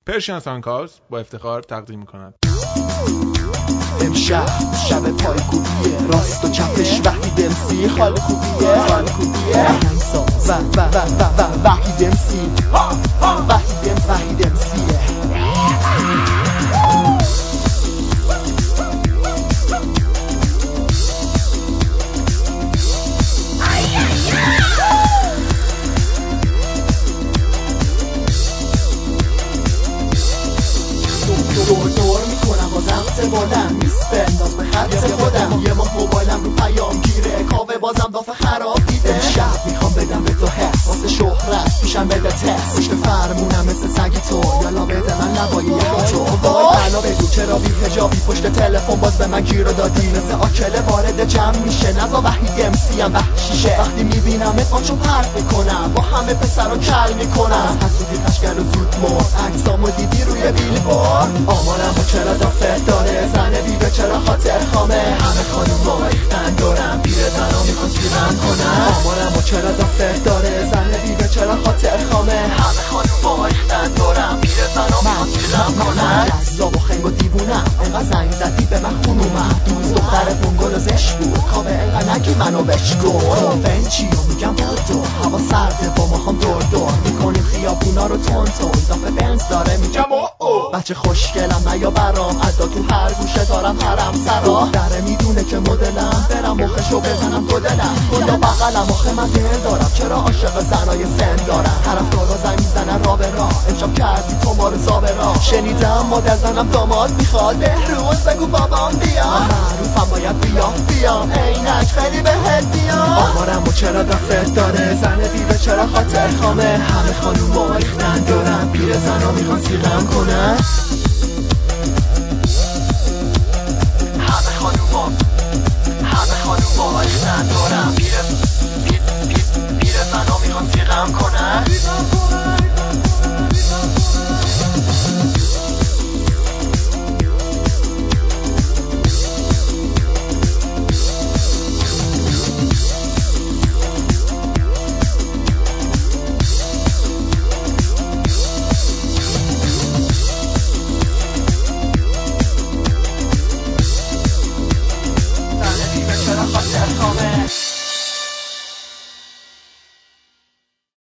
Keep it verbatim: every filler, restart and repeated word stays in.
پرشین سانکاوس با افتخار تقدیم می‌کند. امشب شب پایکوبیه، راست و چپش وحید امسی، حال خوبیه حال خوبیه و و و و و وحید امسی وحید ام وحید امسیه. دور دور میکنم با ضبط بادم میس بنداز به خط خودم، یه ماه موبایلم رو پیام گیره، کاوه بازم دافه خراب دیده. شب میخوام بدم به تو حس واسه شهرت پیشم بده تست، پشت فرمونم مثل سگی تو، یالا بده من لبایی یکی تو. وای بلا بگو چرا بی حجابی پشت تلفن باز به من گیر دادی، مثل آکله وارد جمع میشه، نزا وحید امسی هم وحشیشه. وقتی میبینم اتفاقشو پرت میکنم، با همه پسرا کل میکنم، حسودی خشگر و زود مرد، عکسامو دیدی روی بیلبورد. آمارم و چرا دافت داره، زن بیبه چرا خاطر خامه، همه خانوم ریختن دورم، پیر زنو میخوان سیرم کنم. آمارم و چرا دافت داره، زن بیبه چرا خاطر خامه، همه خانوم ریختن دورم، پیر زنو میخوان سیرم کنم. لحظاب و خنگ و دیوونم، انقدر زنگ زدی به من خونومم، دوست دختر پونگل و زش بود، کابه انقدر نگی منو بشکن. تو فنچی و میگم بودو، هوا سرده با ما هم دور دور میکنیم خیابونا رو تون تون، دافه بنز داره میگم او او بچه خوشگلم نیا برام، ادا تو هر گوشه دارم حرم سرا، داره میدونه که مدلم، برم مخشو بزنم دو دلم، کلا بغلم آخه من دل دارم، چرا عاشق زنای سن دارم، طرف دارا زن میزنن را به را، امشب کردی تو ما رو زابرا، شنیدم مادر زنم داماد میخواد، بهروز بگو بابام بیا، معروفم باید بیا بیام، عینک خیلی بهت بیام. آمارم و چرا دفت داره، زن بیوه چرا خاطر خامه، همه خانوم ریختن دورم، پیر زنا میخوان سیرم کنن. همه خانوم همه خانوم ریختن دورم، پیر